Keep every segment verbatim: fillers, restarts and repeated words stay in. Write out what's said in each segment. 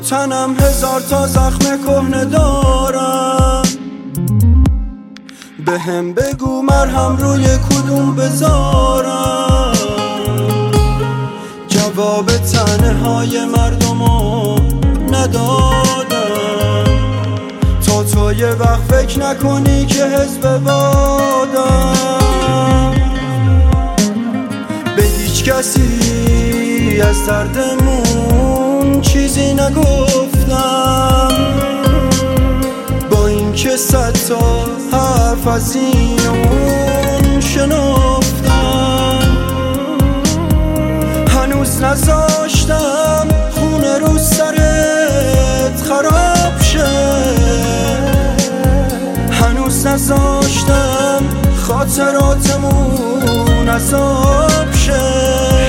تنم هزار تا زخم کهنه دارم، به هم بگو مرهم روی کدوم بذارم. جواب تنه های مردمو ندادم، تا تو یه وقت فکر نکنی که حزب بادم. به هیچ کسی از دردمون چیزی نگفتم، با این که صد تا حرف از این شنفتم. هنوز نذاشتم خونه رو سرت خراب شه، هنوز نذاشتم خاطراتمون عذاب شه.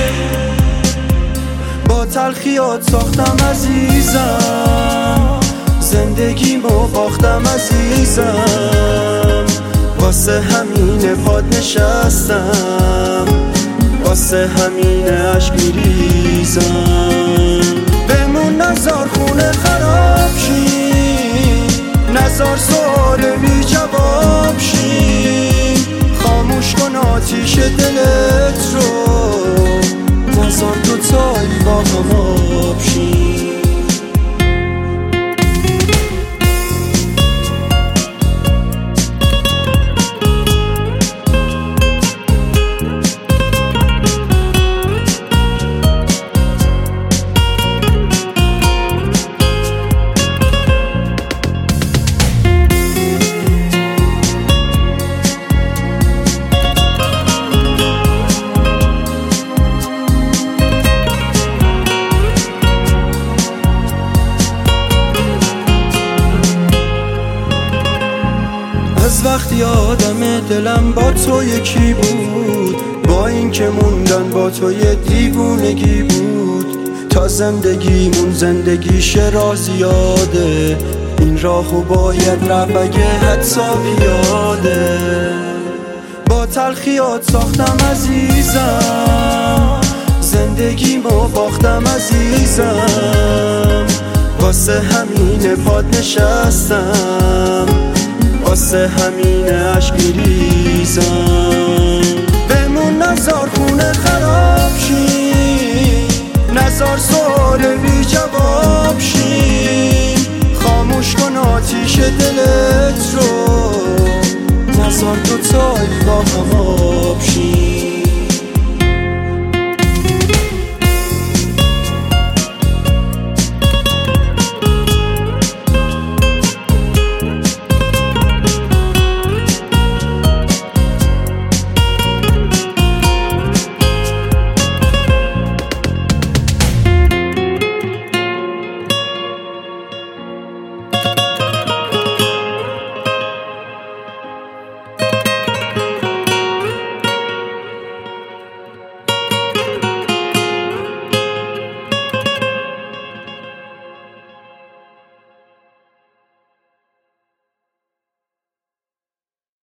با تلخیات ساختم عزیزم، زندگیمو باختم عزیزم. واسه همین پاد نشستم، واسه همین عشق میریزم. بمون نزار خونه خراب شی، نزار سوال بی جواب شی. خاموش کن آتیش دلت رو، نزار دوتایی با هم آب شی. از وقتی آدم دلم با تو یکی بود، با این که موندن با تو یه دیوونگی بود. تا زندگیمون زندگی شرا زیاده، این راهو باید رفت اگه حتی پیاده. با تلخیات ساختم عزیزم، زندگیمو باختم عزیزم. واسه همین پاد نشستم، واسه همین عشق میریزم. بمون نزار خونه خراب شی، نزار سوال بی جواب شی.